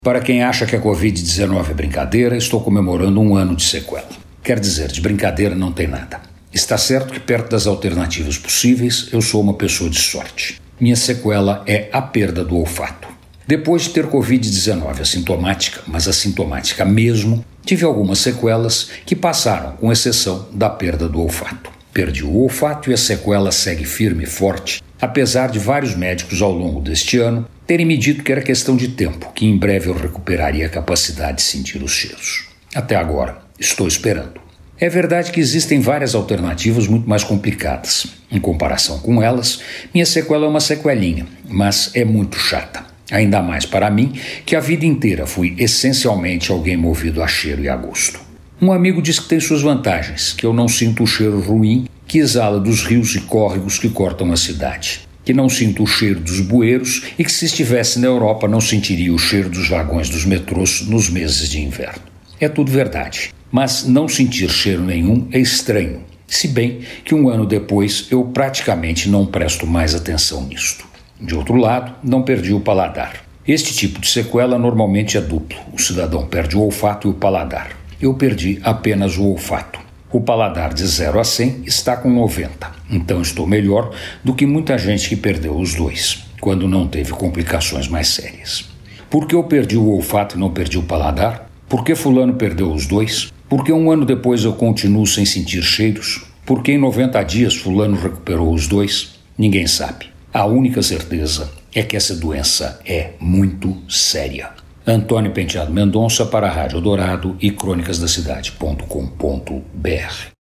Para quem acha que a Covid-19 é brincadeira, estou comemorando 1 ano de sequela. Quer dizer, de brincadeira não tem nada. Está certo que perto das alternativas possíveis, eu sou uma pessoa de sorte. Minha sequela é a perda do olfato. Depois de ter Covid-19 assintomática, mas assintomática mesmo, tive algumas sequelas que passaram, com exceção da perda do olfato. Perdi o olfato e a sequela segue firme e forte, apesar de vários médicos ao longo deste ano terem me dito que era questão de tempo, que em breve eu recuperaria a capacidade de sentir os cheiros. Até agora, estou esperando. É verdade que existem várias alternativas muito mais complicadas. Em comparação com elas, minha sequela é uma sequelinha, mas é muito chata. Ainda mais para mim, que a vida inteira fui essencialmente alguém movido a cheiro e a gosto. Um amigo diz que tem suas vantagens, que eu não sinto o cheiro ruim que exala dos rios e córregos que cortam a cidade, que não sinto o cheiro dos bueiros e que se estivesse na Europa não sentiria o cheiro dos vagões dos metrôs nos meses de inverno. É tudo verdade, mas não sentir cheiro nenhum é estranho, se bem que 1 ano depois eu praticamente não presto mais atenção nisto. De outro lado, não perdi o paladar. Este tipo de sequela normalmente é duplo, o cidadão perde o olfato e o paladar. Eu perdi apenas o olfato. O paladar de 0 a 100 está com 90, então estou melhor do que muita gente que perdeu os dois, quando não teve complicações mais sérias. Por que eu perdi o olfato e não perdi o paladar? Por que fulano perdeu os dois? Por que 1 ano depois eu continuo sem sentir cheiros? Por que em 90 dias fulano recuperou os dois? Ninguém sabe. A única certeza é que essa doença é muito séria. Antônio Penteado Mendonça para a Rádio Dourado e crônicasdacidade.com.br